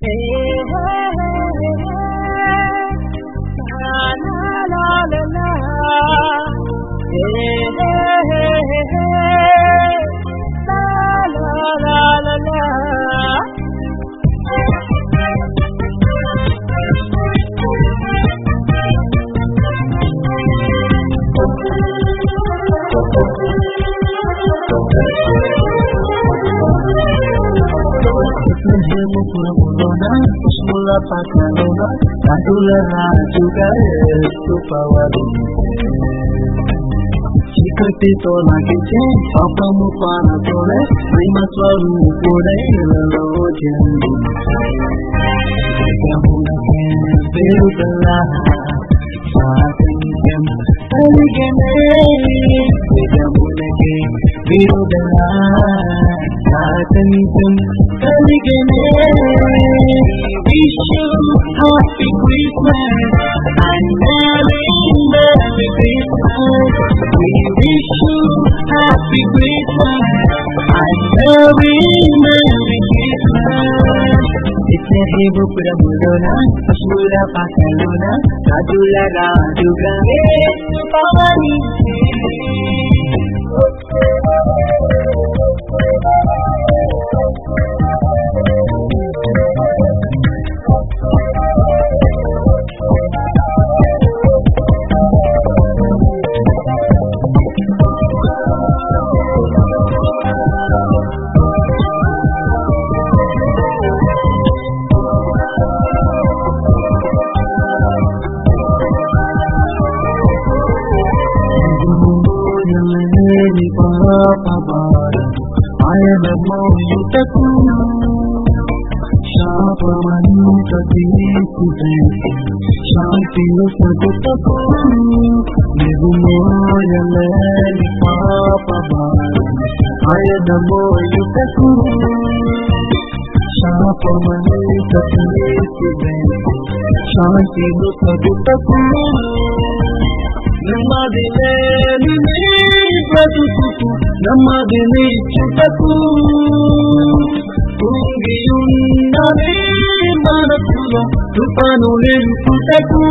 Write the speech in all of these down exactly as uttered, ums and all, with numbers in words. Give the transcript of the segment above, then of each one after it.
Mula pakalona, kadulara juga supawadu. Chikati to nagiche, papa mupana tole, prima swaru pure ilalo jendi. Kamuna ke berudala, saatengem aligene. Kamuna ke berudala, saatengem aligene. Wish you happy Christmas and Merry Merry Christmas. We wish you happy Christmas and Merry Merry Christmas. It's a hebu puramulona, Mula pakalona, kadulara juga supawani. Ayanamoyutaku Shapamanta Dikude Shanti Usagutaku Negumoyaleni Papa Ayanamoyutaku Shapamanta Dikude Shanti Usagutaku Namadileni Pratuku Namadini Chutaku Ungiyunnane Manakula Tupanule Chutaku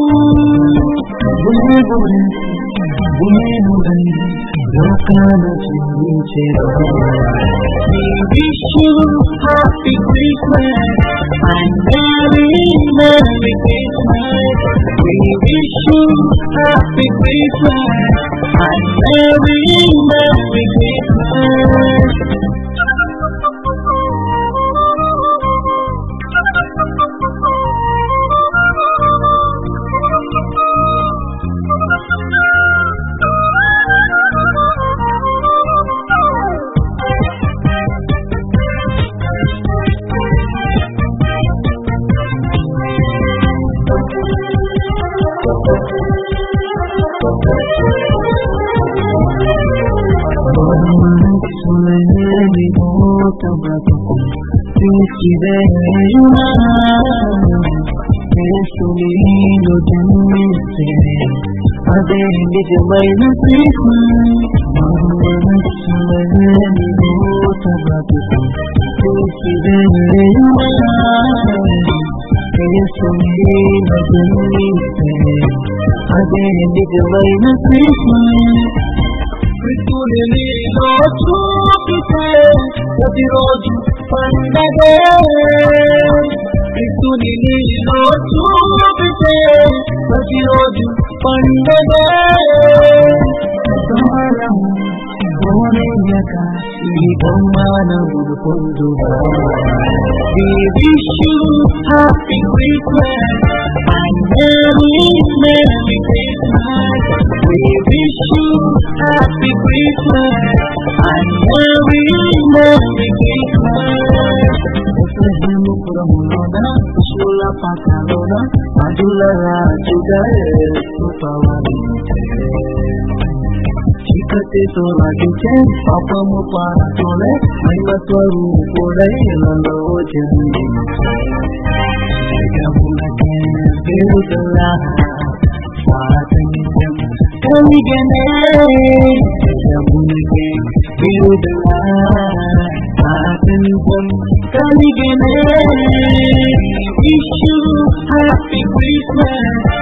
Bune Bune Bune Bune Lokana Chinchero. We wish you happy Christmas and Merry Merry Christmas. We wish you happy Christmas and Merry Merry Christmas. Nijamayna prema మనసులని మోసబతుకు చూసివేయుమా యేసుని నజనీతే అదే నిజమైన ప్రేమ క్రీస్తుని నీలో చూపితే ప్రతిరోజు పండగే క్రీస్తుని నీలో చూపితే ప్రతిరోజు పండగే సమానం కోరేయక ఈ బహుమానమును పొందువా. We wish you happy Christmas and Merry Merry Christmas. We wish you happy Christmas and Merry Merry Christmas. Betlehemu puramulona, Shula pakalona, Madula rajuga supawani. Chikate to lagiche, papamu paratole, Maima swarupode ilalo jendi. Gamulake berudala, saatengem kaligene. Gamulake berudala, saatengem kaligene. Christmas.